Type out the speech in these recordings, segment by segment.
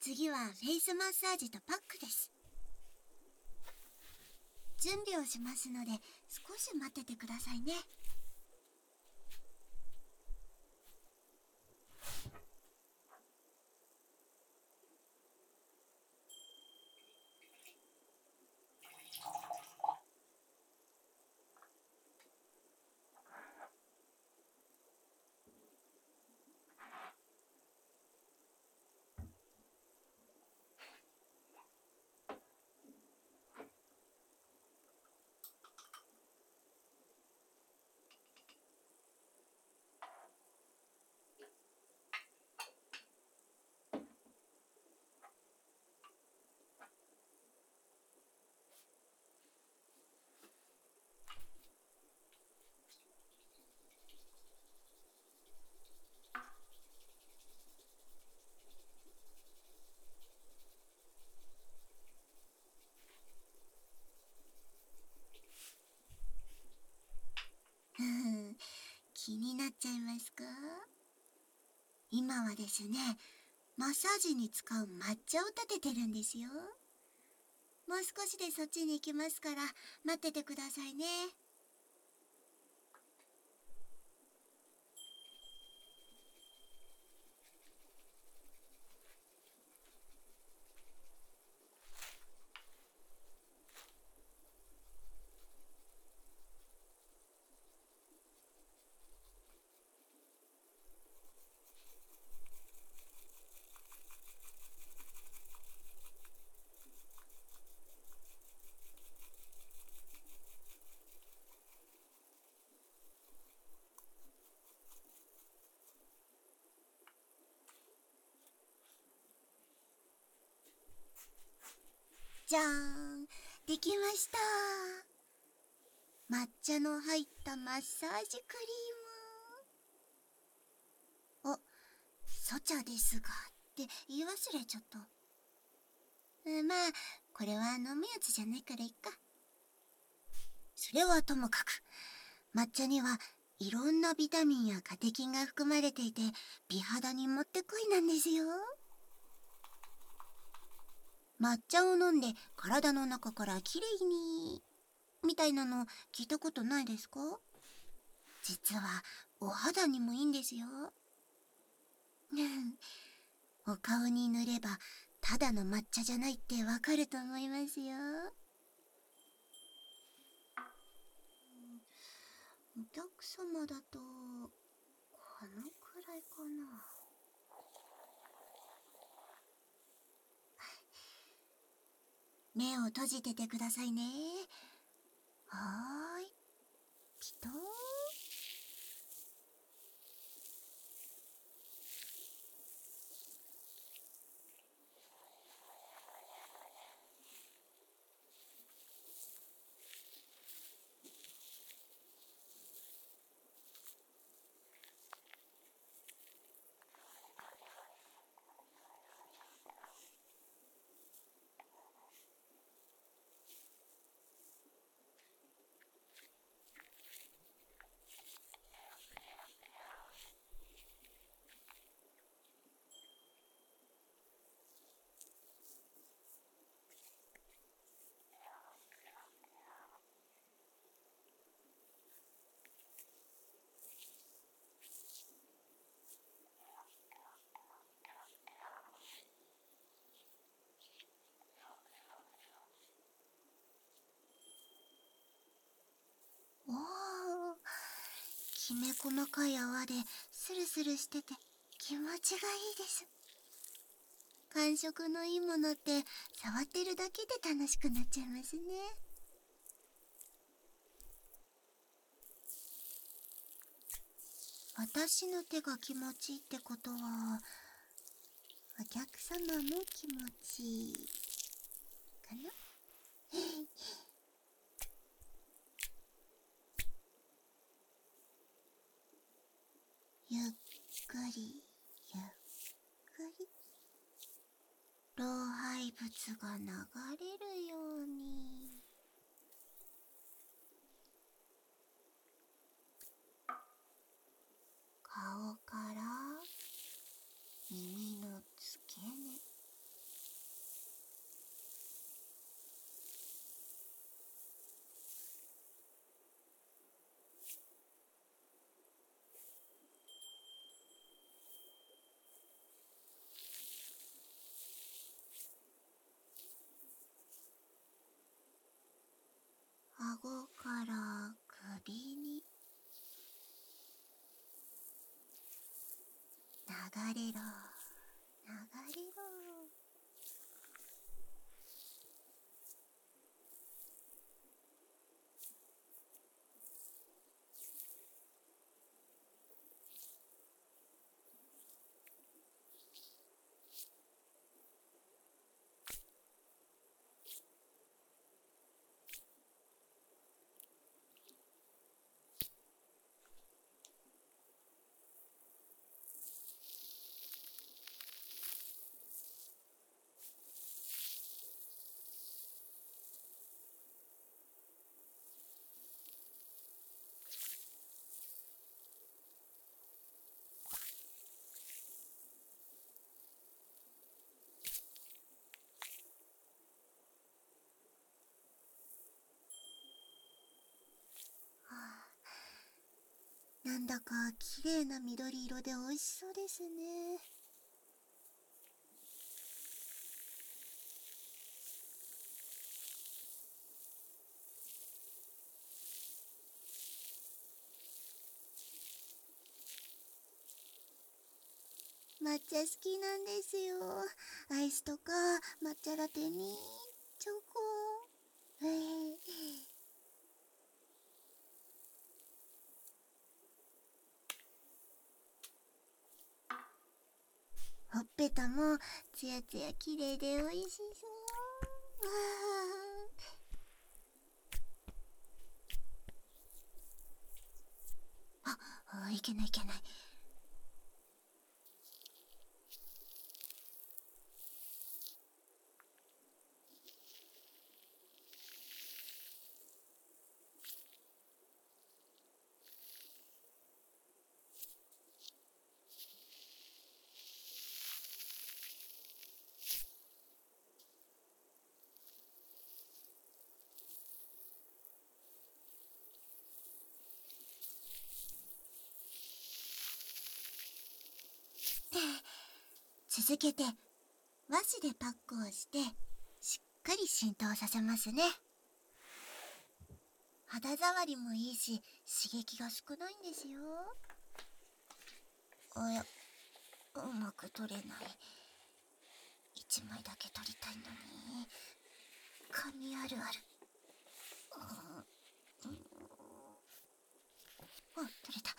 次はフェイスマッサージとパックです。準備をしますので少し待っててくださいね。気になっちゃいますか？今はですね、マッサージに使う抹茶を立ててるんですよ。もう少しでそっちに行きますから待っててくださいね。じゃーん、できました。抹茶の入ったマッサージクリーム。あ、ソチャですがって言い忘れちゃった。まあこれは飲むやつじゃないからいっか。それはともかく、抹茶にはいろんなビタミンやカテキンが含まれていて美肌にもってこいなんですよ。抹茶を飲んで体の中からきれいにみたいなの聞いたことないですか？実はお肌にもいいんですよ。お顔に塗ればただの抹茶じゃないってわかると思いますよ。お客様だとこのくらいかな。目を閉じててくださいね。はーい、ピトー。おー、きめ細かい泡でスルスルしてて気持ちがいいです。感触のいいものって触ってるだけで楽しくなっちゃいますね。私の手が気持ちいいってことはお客様も気持ちいいかな。ゆっくりゆっくり老廃物が流れるように。顔から耳の付け根、 流れろ流れろ。なんだか綺麗な緑色で美味しそうですね。抹茶好きなんですよ。アイスとか抹茶ラテにチョコ。ほっぺたもツヤツヤ綺麗で美味しそう。いけないいけない。続けて和紙でパックをしてしっかり浸透させますね。肌触りもいいし刺激が少ないんですよ。おや、うまく取れない。一枚だけ取りたいのに。紙あるある。取れた。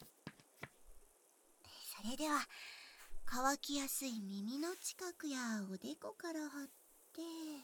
それでは乾きやすい耳の近くやおでこから貼って、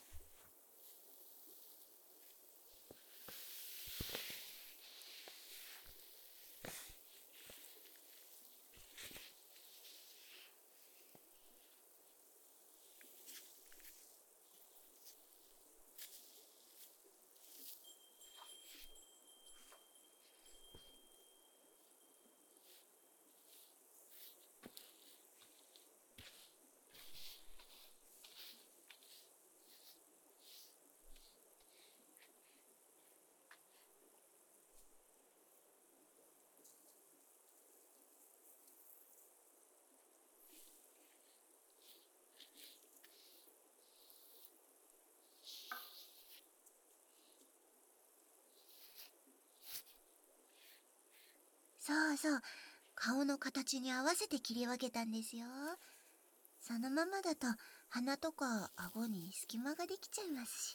そうそう、顔の形に合わせて切り分けたんですよ。そのままだと鼻とか顎に隙間ができちゃいますし。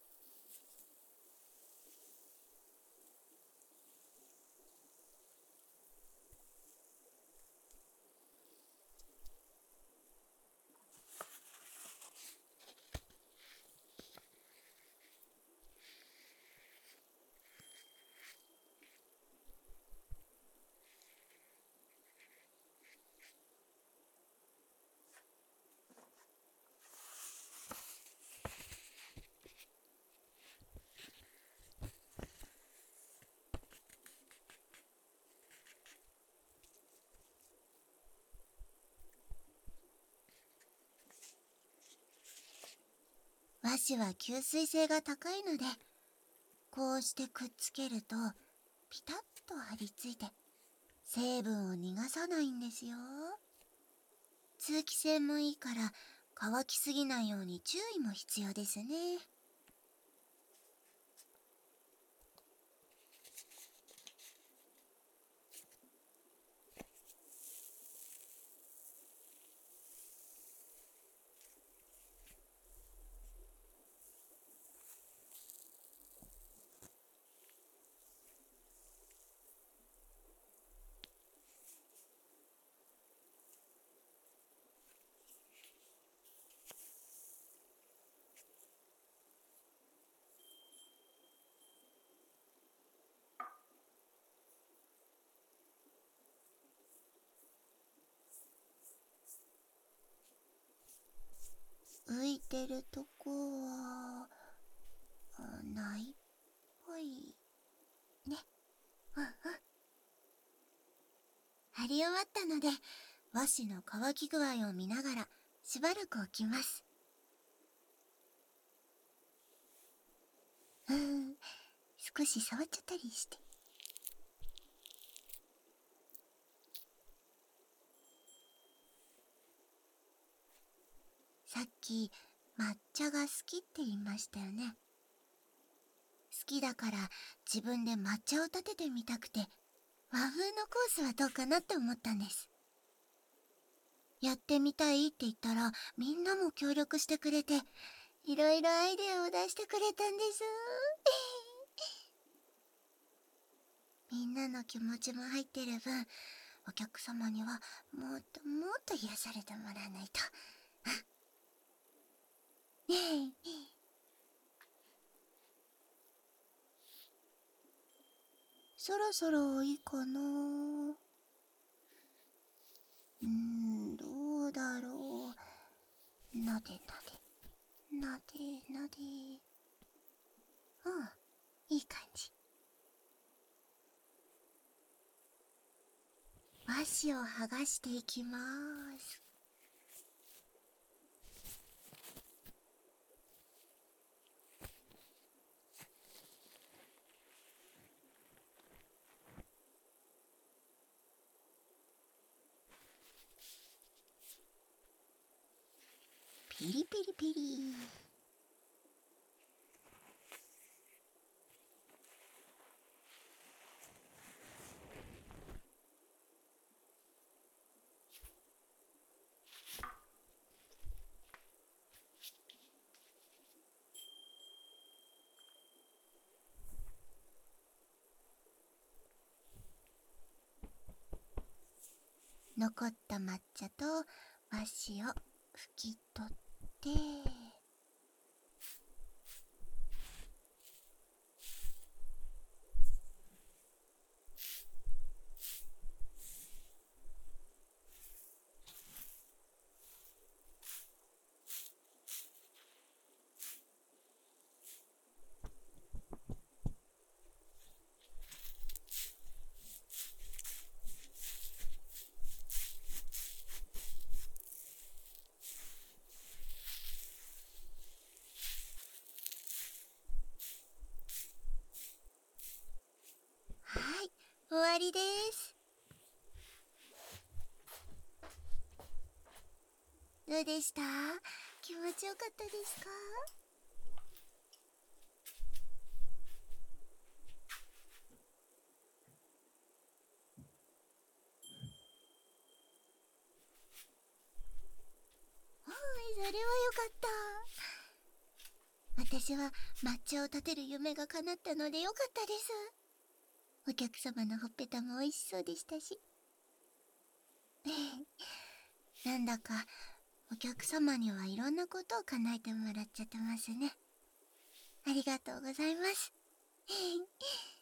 和紙は吸水性が高いので、こうしてくっつけるとピタッと張り付いて成分を逃がさないんですよ。通気性もいいから乾きすぎないように注意も必要ですね。 ってるとこはないっぽいね。うんうん。貼り終わったので和紙の乾き具合を見ながらしばらく置きます。少し触っちゃったりして。さっき抹茶が好きって言いましたよね。好きだから自分で抹茶を立ててみたくて、和風のコースはどうかなって思ったんです。やってみたいって言ったらみんなも協力してくれて、いろいろアイデアを出してくれたんです。みんなの気持ちも入ってる分、お客様にはもっともっと癒されてもらわないと。ねえ。そろそろいいかな。どうだろう。なでなで、なでなで。いい感じ。和紙を剥がしていきます。ピリピリピリ。残った抹茶と和紙を拭き取って、はい、終わりです。どうでした？気持ちよかったですか？はい、それはよかった。私は抹茶を立てる夢が叶ったのでよかったです。お客様のほっぺたも美味しそうでしたし。なんだかお客様にはいろんなことを叶えてもらっちゃってますね。ありがとうございます。